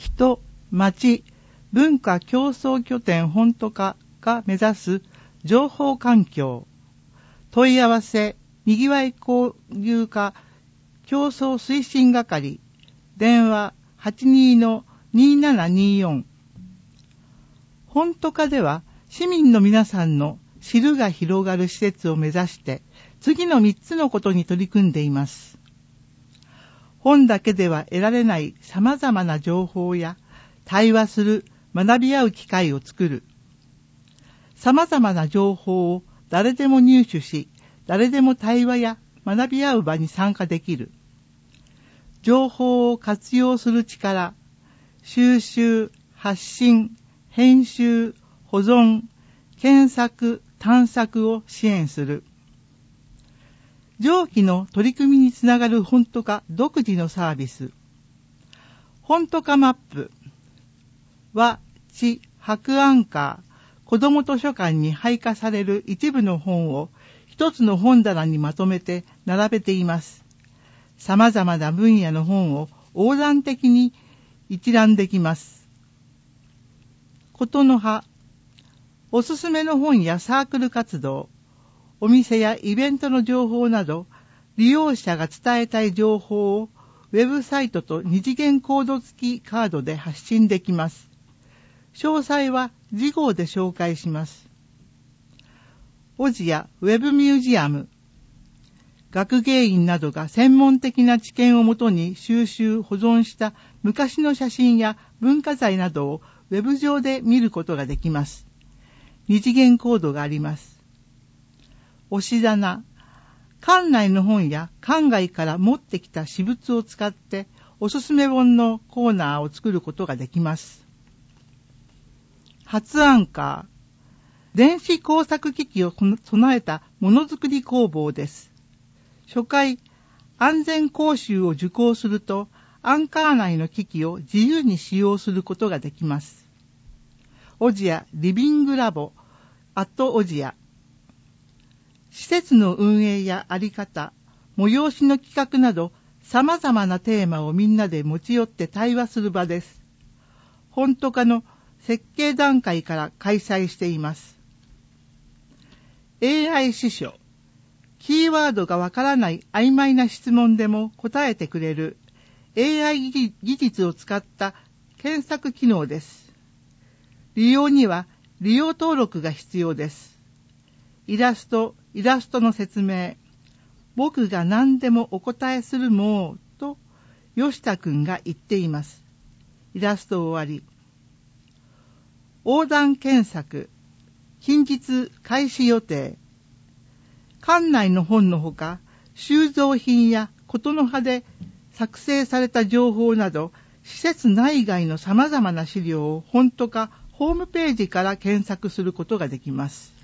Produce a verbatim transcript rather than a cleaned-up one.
人、町、文化競争拠点本都課が目指す情報環境、問い合わせ、にぎわい交流課競争推進係、電話 はちにーのにーななにーよん。本都課では市民の皆さんの知るが広がる施設を目指して次のみっつのことに取り組んでいます。本だけでは得られない様々な情報や対話する、学び合う機会を作る。様々な情報を誰でも入手し、誰でも対話や学び合う場に参加できる。情報を活用する力、収集、発信、編集、保存、検索、探索を支援する。上記の取り組みにつながる本都課独自のサービス。本都課マップは、地、博アンカー、子ども図書館に配下される一部の本を一つの本棚にまとめて並べています。様々な分野の本を横断的に一覧できます。ことの葉、おすすめの本やサークル活動、お店やイベントの情報など、利用者が伝えたい情報をウェブサイトと二次元コード付きカードで発信できます。詳細は次号で紹介します。オジアウェブミュージアム。学芸員などが専門的な知見をもとに収集、保存した昔の写真や文化財などをウェブ上で見ることができます。二次元コードがあります。押し棚。館内の本や館外から持ってきた私物を使っておすすめ本のコーナーを作ることができます。発アンカー。電子工作機器を備えたものづくり工房です。初回、安全講習を受講すると、アンカー内の機器を自由に使用することができます。オジアリビングラボ、アットオジア。施設の運営やあり方、催しの企画など、様々なテーマをみんなで持ち寄って対話する場です。本都課の設計段階から開催しています。エーアイ 司書。キーワードがわからない曖昧な質問でも答えてくれる エーアイ 技術を使った検索機能です。利用には利用登録が必要です。イラスト、イラストの説明。僕が何でもお答えするもんと吉田くんが言っています。イラスト終わり。横断検索。近日開始予定。館内の本のほか、収蔵品やことの葉で作成された情報など、施設内外の様々な資料を本都課ホームページから検索することができます。